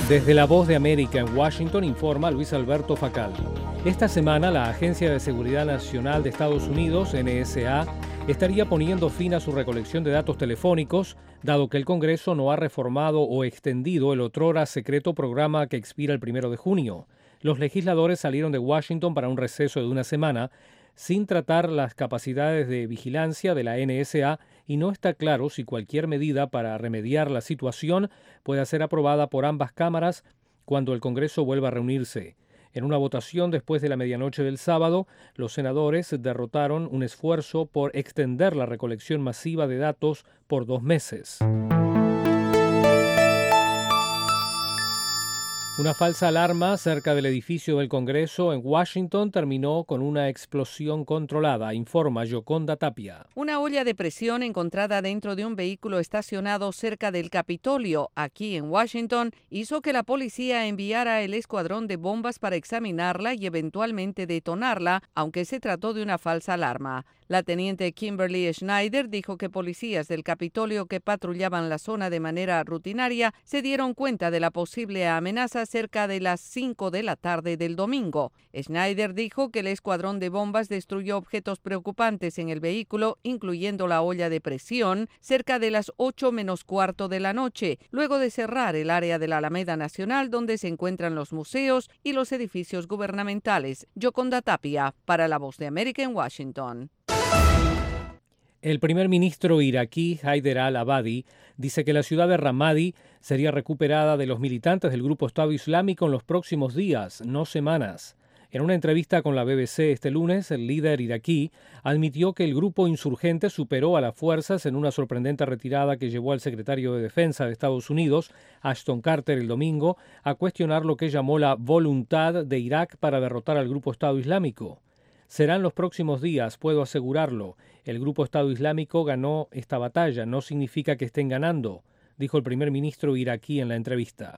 Desde La Voz de América en Washington informa Luis Alberto Facal. Esta semana la Agencia de Seguridad Nacional de Estados Unidos, NSA, estaría poniendo fin a su recolección de datos telefónicos, dado que el Congreso no ha reformado o extendido el otrora secreto programa que expira el 1 de junio. Los legisladores salieron de Washington para un receso de una semana, sin tratar las capacidades de vigilancia de la NSA, y no está claro si cualquier medida para remediar la situación pueda ser aprobada por ambas cámaras cuando el Congreso vuelva a reunirse. En una votación después de la medianoche del sábado, los senadores derrotaron un esfuerzo por extender la recolección masiva de datos por 2 meses. Una falsa alarma cerca del edificio del Congreso en Washington terminó con una explosión controlada, informa Yoconda Tapia. Una olla de presión encontrada dentro de un vehículo estacionado cerca del Capitolio, aquí en Washington, hizo que la policía enviara el escuadrón de bombas para examinarla y eventualmente detonarla, aunque se trató de una falsa alarma. La teniente Kimberly Schneider dijo que policías del Capitolio que patrullaban la zona de manera rutinaria se dieron cuenta de la posible amenaza cerca de las 5 de la tarde del domingo. Schneider dijo que el escuadrón de bombas destruyó objetos preocupantes en el vehículo, incluyendo la olla de presión, cerca de las 8:15 de la noche, luego de cerrar el área de la Alameda Nacional donde se encuentran los museos y los edificios gubernamentales. Yoconda Tapia, para La Voz de América en Washington. El primer ministro iraquí Haider al-Abadi dice que la ciudad de Ramadi sería recuperada de los militantes del grupo Estado Islámico en los próximos días, no semanas. En una entrevista con la BBC este lunes, el líder iraquí admitió que el grupo insurgente superó a las fuerzas en una sorprendente retirada que llevó al secretario de Defensa de Estados Unidos, Ashton Carter, el domingo, a cuestionar lo que llamó la voluntad de Irak para derrotar al grupo Estado Islámico. Serán los próximos días, puedo asegurarlo. El grupo Estado Islámico ganó esta batalla, no significa que estén ganando, dijo el primer ministro iraquí en la entrevista.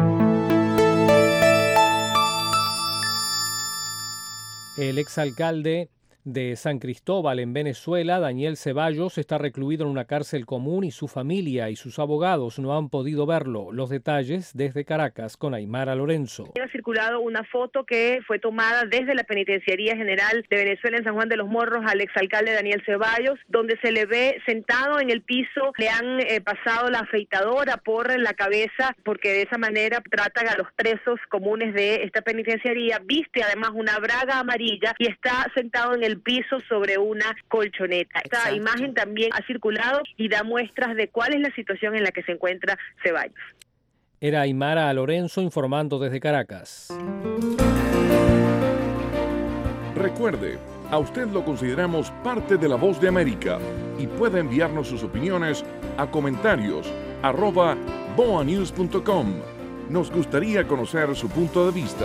El exalcalde de San Cristóbal en Venezuela, Daniel Ceballos, está recluido en una cárcel común y su familia y sus abogados no han podido verlo. Los detalles desde Caracas con Aymara Lorenzo. Ha circulado una foto que fue tomada desde la Penitenciaría General de Venezuela en San Juan de los Morros al exalcalde Daniel Ceballos, donde se le ve sentado en el piso. Le han pasado la afeitadora por la cabeza porque de esa manera tratan a los presos comunes de esta penitenciaría. Viste además una braga amarilla y está sentado en el piso sobre una colchoneta. Esta imagen también ha circulado y da muestras de cuál es la situación en la que se encuentra Ceballos. Era Aymara Lorenzo informando desde Caracas. Recuerde, a usted lo consideramos parte de La Voz de América y puede enviarnos sus opiniones a comentarios@boanews.com. Nos gustaría conocer su punto de vista.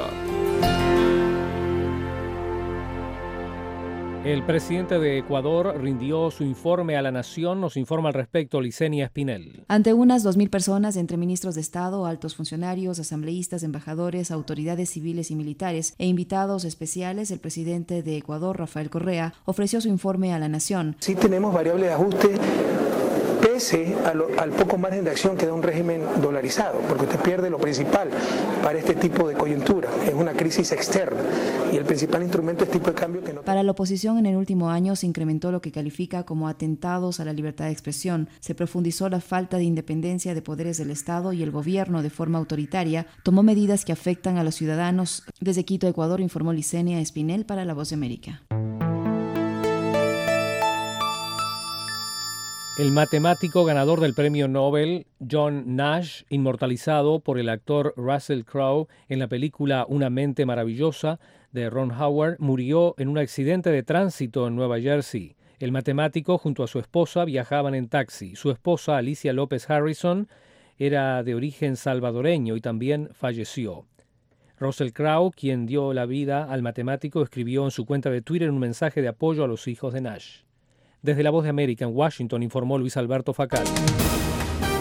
El presidente de Ecuador rindió su informe a la nación. Nos informa al respecto Licenia Espinel. Ante unas 2.000 personas, entre ministros de Estado, altos funcionarios, asambleístas, embajadores, autoridades civiles y militares e invitados especiales, el presidente de Ecuador, Rafael Correa, ofreció su informe a la nación. Sí tenemos variables de ajuste pese al poco margen de acción que da un régimen dolarizado, porque usted pierde lo principal para este tipo de coyuntura, es una crisis externa y el principal instrumento es tipo de cambio que no... Para la oposición en el último año se incrementó lo que califica como atentados a la libertad de expresión, se profundizó la falta de independencia de poderes del Estado y el gobierno de forma autoritaria tomó medidas que afectan a los ciudadanos. Desde Quito, Ecuador, informó Licenia Espinel para La Voz de América. El matemático ganador del premio Nobel, John Nash, inmortalizado por el actor Russell Crowe en la película Una mente maravillosa de Ron Howard, murió en un accidente de tránsito en Nueva Jersey. El matemático junto a su esposa viajaban en taxi. Su esposa, Alicia López Harrison, era de origen salvadoreño y también falleció. Russell Crowe, quien dio la vida al matemático, escribió en su cuenta de Twitter un mensaje de apoyo a los hijos de Nash. Desde La Voz de América en Washington informó Luis Alberto Facal.